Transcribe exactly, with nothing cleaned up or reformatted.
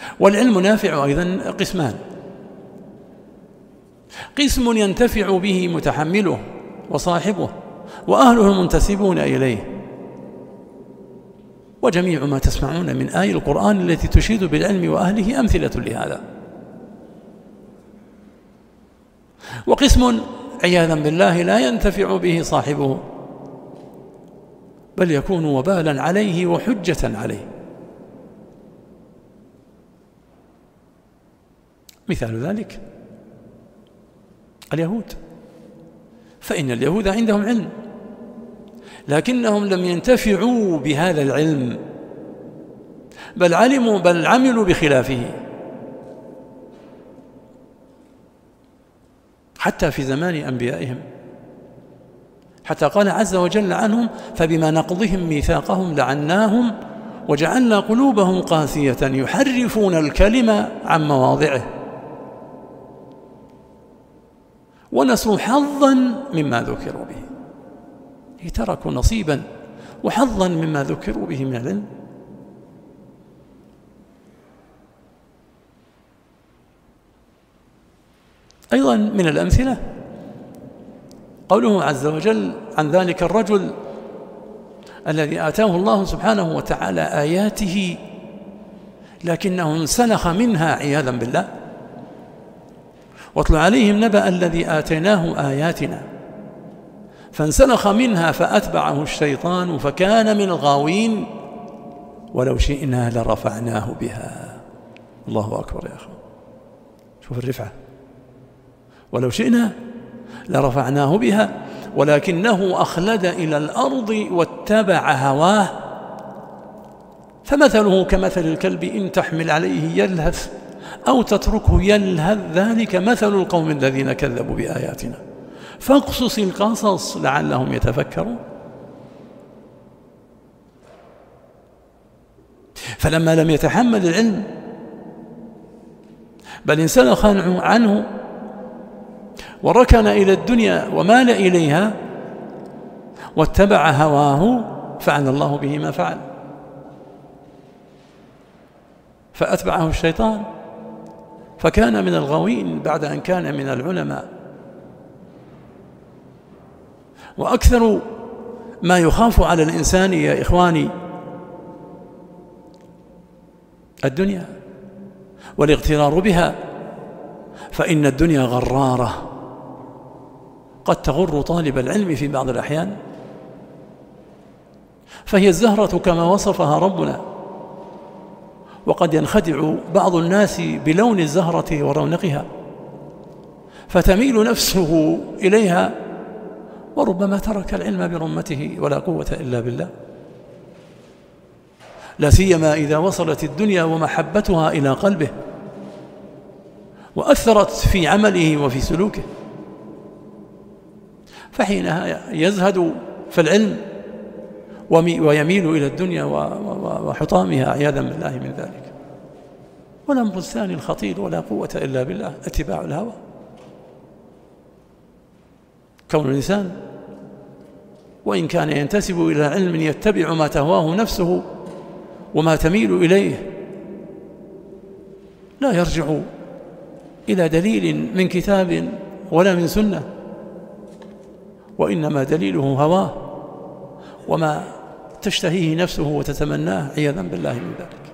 والعلم نافع أيضا قسمان: قسم ينتفع به متحمله وصاحبه وأهله المنتسبون إليه، وجميع ما تسمعون من آي القرآن التي تشيد بالعلم وأهله أمثلة لهذا. وقسم عياذا بالله لا ينتفع به صاحبه، بل يكون وبالا عليه وحجة عليه. مثال ذلك اليهود، فإن اليهود عندهم علم، لكنهم لم ينتفعوا بهذا العلم، بل علموا بل عملوا بخلافه، حتى في زمان أنبيائهم، حتى قال عز وجل عنهم: فبما نقضهم ميثاقهم لعناهم وجعلنا قلوبهم قاسية يحرفون الكلم عن مواضعه ونسوا حظا مما ذكروا به. تركوا نصيبا وحظا مما ذكروا به من العلم. أيضا من الأمثلة قوله عز وجل عن ذلك الرجل الذي آتاه الله سبحانه وتعالى آياته لكنه انسلخ منها عياذا بالله: واتل عليهم نبأ الذي آتيناه آياتنا فانسلخ منها فأتبعه الشيطان فكان من الغاوين ولو شئنا لرفعناه بها. الله أكبر يا أخوان، شوف الرفعة: ولو شئنا لرفعناه بها ولكنه أخلد إلى الأرض واتبع هواه فمثله كمثل الكلب إن تحمل عليه يلهث أو تتركه يلهث ذلك مثل القوم الذين كذبوا بآياتنا فاقصص القصص لعلهم يتفكرون. فلما لم يتحمل العلم بل انسلخ عنه وركن إلى الدنيا ومال إليها واتبع هواه فعل الله به ما فعل، فأتبعه الشيطان فكان من الغاوين بعد أن كان من العلماء. وأكثر ما يخاف على الإنسان يا إخواني الدنيا والاغترار بها، فإن الدنيا غرارة قد تغر طالب العلم في بعض الأحيان، فهي الزهرة كما وصفها ربنا، وقد ينخدع بعض الناس بلون الزهرة ورونقها فتميل نفسه إليها وربما ترك العلم برمته ولا قوة إلا بالله، لا سيما إذا وصلت الدنيا ومحبتها إلى قلبه وأثرت في عمله وفي سلوكه، فحينها يزهد في العلم ويميل إلى الدنيا وحطامها عياذا بالله من ذلك. والأمر الثاني الخطير ولا قوة إلا بالله اتباع الهوى، كون الإنسان وإن كان ينتسب إلى علم يتبع ما تهواه نفسه وما تميل إليه لا يرجع إلى دليل من كتاب ولا من سنة، وإنما دليله هواه وما تشتهيه نفسه وتتمناه عياذا بالله من ذلك.